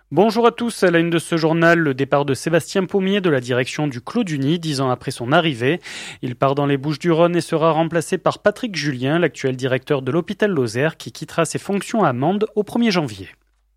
Bonjour à tous, à la une de ce journal, le départ de Sébastien Pommier de la direction du Clos du Nid, 10 ans après son arrivée. Il part dans les Bouches-du-Rhône et sera remplacé par Patrick Julien, l'actuel directeur de l'hôpital Lozère, qui quittera ses fonctions à Mende au 1er janvier.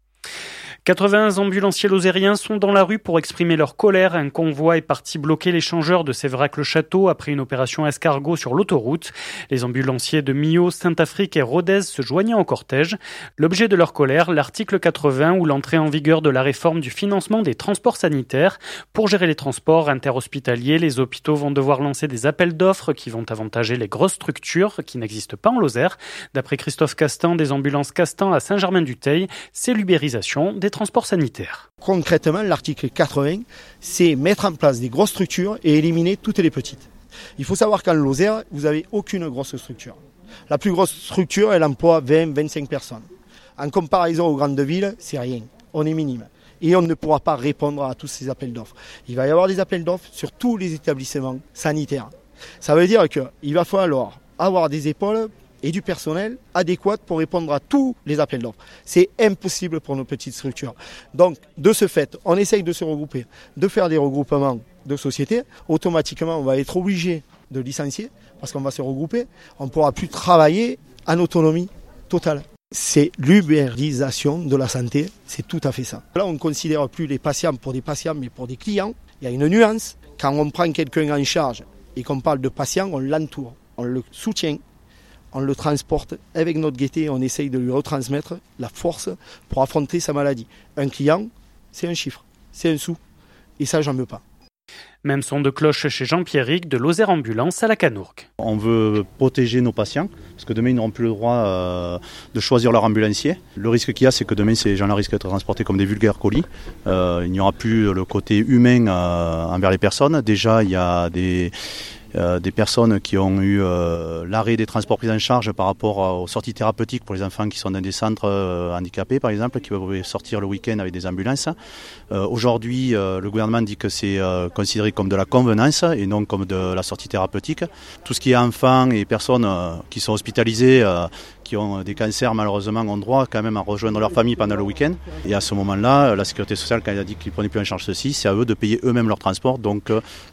80 ambulanciers lozériens sont dans la rue pour exprimer leur colère. Un convoi est parti bloquer l'échangeur de Séverac-le-Château après une opération escargot sur l'autoroute. Les ambulanciers de Millau, Saint-Afrique et Rodez se joignaient au cortège. L'objet de leur colère, l'article 80 ou l'entrée en vigueur de la réforme du financement des transports sanitaires. Pour gérer les transports interhospitaliers, les hôpitaux vont devoir lancer des appels d'offres qui vont avantager les grosses structures qui n'existent pas en Lozère. D'après Christophe Castan des ambulances Castan à Saint-Germain-du-Teil, c'est l'ubérisation des transports sanitaires. Concrètement, l'article 80, c'est mettre en place des grosses structures et éliminer toutes les petites. Il faut savoir qu'en Lozère, vous n'avez aucune grosse structure. La plus grosse structure, elle emploie 20-25 personnes. En comparaison aux grandes villes, c'est rien. On est minime. Et on ne pourra pas répondre à tous ces appels d'offres. Il va y avoir des appels d'offres sur tous les établissements sanitaires. Ça veut dire qu'il va falloir avoir des épaules et du personnel adéquat pour répondre à tous les appels d'offres. C'est impossible pour nos petites structures. Donc, de ce fait, on essaye de se regrouper, de faire des regroupements de sociétés. Automatiquement, on va être obligé de licencier parce qu'on va se regrouper. On ne pourra plus travailler en autonomie totale. C'est l'ubérisation de la santé, c'est tout à fait ça. Là, on ne considère plus les patients pour des patients, mais pour des clients. Il y a une nuance. Quand on prend quelqu'un en charge et qu'on parle de patient, on l'entoure, on le soutient. On le transporte avec notre gaieté, on essaye de lui retransmettre la force pour affronter sa maladie. Un client, c'est un chiffre, c'est un sou. Et ça, j'en veux pas. Même son de cloche chez Jean-Pierric de Lozère Ambulance à la Canourgue. On veut protéger nos patients, parce que demain, ils n'auront plus le droit de choisir leur ambulancier. Le risque qu'il y a, c'est que demain, ces gens-là risquent d'être transportés comme des vulgaires colis. Il n'y aura plus le côté humain envers les personnes. Déjà, il y a des personnes qui ont eu l'arrêt des transports pris en charge par rapport aux sorties thérapeutiques pour les enfants qui sont dans des centres handicapés, par exemple, qui peuvent sortir le week-end avec des ambulances. Aujourd'hui, le gouvernement dit que c'est considéré comme de la convenance et non comme de la sortie thérapeutique. Tout ce qui est enfants et personnes qui sont hospitalisées, qui ont des cancers, malheureusement, ont droit quand même à rejoindre leur famille pendant le week-end. Et à ce moment-là, la Sécurité sociale, quand elle a dit qu'ils ne prenaient plus en charge ceci, c'est à eux de payer eux-mêmes leur transport. Donc,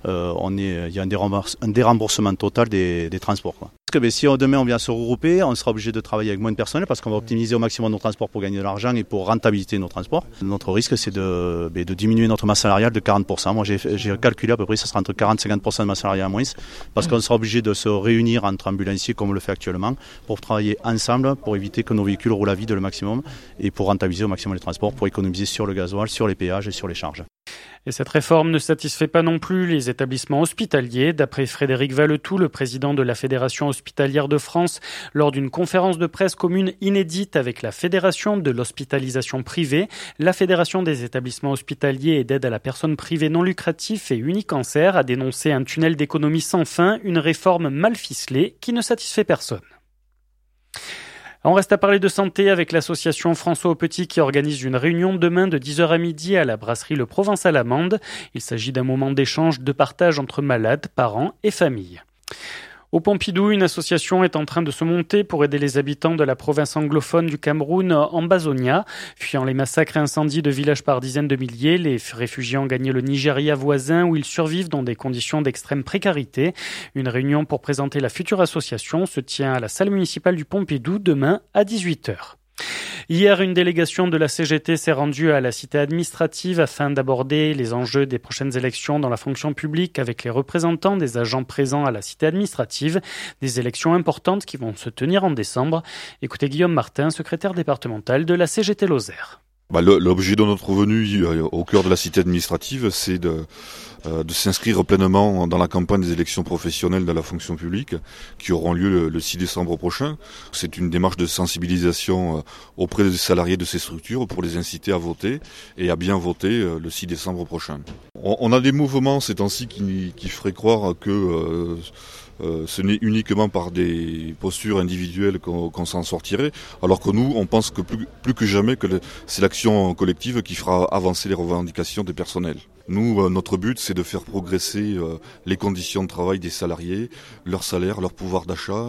il y a un déremboursement total des transports, quoi. Parce que si demain on vient se regrouper, on sera obligé de travailler avec moins de personnel parce qu'on va optimiser au maximum nos transports pour gagner de l'argent et pour rentabiliser nos transports. Notre risque, c'est de diminuer notre masse salariale de 40%. Moi, j'ai calculé à peu près, ça sera entre 40 et 50% de masse salariale en moins parce qu'on sera obligé de se réunir entre ambulanciers comme on le fait actuellement pour travailler ensemble pour éviter que nos véhicules roulent à vide le maximum et pour rentabiliser au maximum les transports, pour économiser sur le gasoil, sur les péages et sur les charges. Et cette réforme ne satisfait pas non plus les établissements hospitaliers. D'après Frédéric Valetou, le président de la Fédération hospitalière de France, lors d'une conférence de presse commune inédite avec la Fédération de l'hospitalisation privée, la Fédération des établissements hospitaliers et d'aide à la personne privée non lucratif et Unicancer a dénoncé un tunnel d'économie sans fin, une réforme mal ficelée qui ne satisfait personne. On reste à parler de santé avec l'association François Aupetit qui organise une réunion demain de 10h à midi à la brasserie Le Provençal à Mende. Il s'agit d'un moment d'échange, de partage entre malades, parents et familles. Au Pompidou, une association est en train de se monter pour aider les habitants de la province anglophone du Cameroun, Ambazonia. Fuyant les massacres et incendies de villages par dizaines de milliers, les réfugiés ont gagné le Nigeria voisin où ils survivent dans des conditions d'extrême précarité. Une réunion pour présenter la future association se tient à la salle municipale du Pompidou demain à 18h. Hier, une délégation de la CGT s'est rendue à la cité administrative afin d'aborder les enjeux des prochaines élections dans la fonction publique avec les représentants des agents présents à la cité administrative. Des élections importantes qui vont se tenir en décembre. Écoutez Guillaume Martin, secrétaire départemental de la CGT Lozère. L'objet de notre venue au cœur de la cité administrative, c'est de s'inscrire pleinement dans la campagne des élections professionnelles de la fonction publique qui auront lieu le 6 décembre prochain. C'est une démarche de sensibilisation auprès des salariés de ces structures pour les inciter à voter et à bien voter le 6 décembre prochain. On a des mouvements ces temps-ci qui feraient croire que ce n'est uniquement par des postures individuelles qu'on s'en sortirait, alors que nous, on pense que plus que jamais que c'est l'action collective qui fera avancer les revendications des personnels. Nous, notre but, c'est de faire progresser les conditions de travail des salariés, leur salaire, leur pouvoir d'achat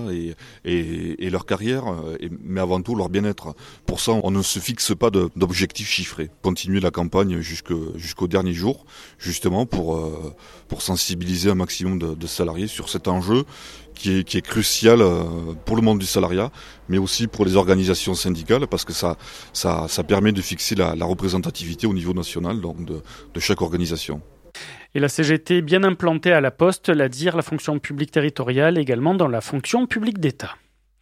et leur carrière, mais avant tout leur bien-être. Pour ça, on ne se fixe pas d'objectifs chiffrés. Continuer la campagne jusqu'au dernier jour, justement pour sensibiliser un maximum de salariés sur cet enjeu qui est crucial pour le monde du salariat, mais aussi pour les organisations syndicales, parce que ça permet de fixer la représentativité au niveau national, donc de chaque organisation. Et la CGT bien implantée à la Poste, la fonction publique territoriale, également dans la fonction publique d'État.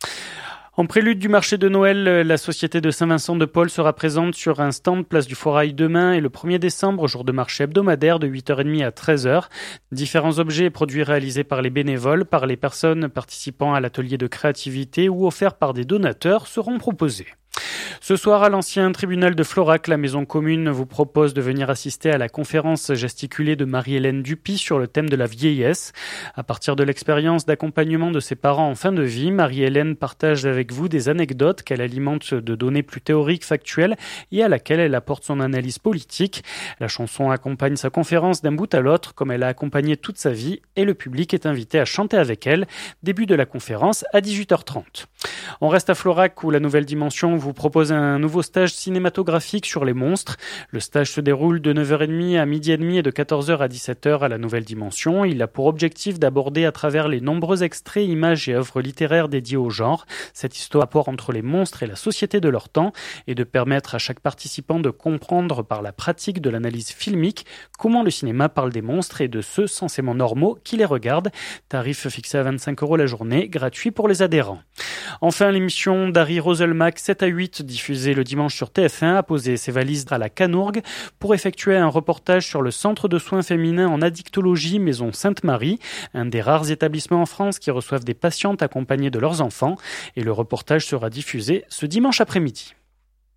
En prélude du marché de Noël, la société de Saint-Vincent-de-Paul sera présente sur un stand place du Foirail demain et le 1er décembre, jour de marché hebdomadaire de 8h30 à 13h. Différents objets et produits réalisés par les bénévoles, par les personnes participant à l'atelier de créativité ou offerts par des donateurs seront proposés. Ce soir, à l'ancien tribunal de Florac, la maison commune vous propose de venir assister à la conférence gesticulée de Marie-Hélène Dupy sur le thème de la vieillesse. À partir de l'expérience d'accompagnement de ses parents en fin de vie, Marie-Hélène partage avec vous des anecdotes qu'elle alimente de données plus théoriques, factuelles et à laquelle elle apporte son analyse politique. La chanson accompagne sa conférence d'un bout à l'autre, comme elle a accompagné toute sa vie, et le public est invité à chanter avec elle. Début de la conférence à 18h30. On reste à Florac où la Nouvelle Dimension vous propose un nouveau stage cinématographique sur les monstres. Le stage se déroule de 9h30 à 12h30 et de 14h à 17h à la Nouvelle Dimension. Il a pour objectif d'aborder à travers les nombreux extraits, images et œuvres littéraires dédiées au genre cette histoire rapport entre les monstres et la société de leur temps et de permettre à chaque participant de comprendre par la pratique de l'analyse filmique comment le cinéma parle des monstres et de ceux censément normaux qui les regardent. Tarif fixé à 25 € la journée, gratuit pour les adhérents. Enfin, l'émission d'Harry Roselmack 7 à 8 diffusée le dimanche sur TF1 a posé ses valises à la Canourgue pour effectuer un reportage sur le centre de soins féminins en addictologie Maison Sainte-Marie, un des rares établissements en France qui reçoivent des patientes accompagnées de leurs enfants. Et le reportage sera diffusé ce dimanche après-midi.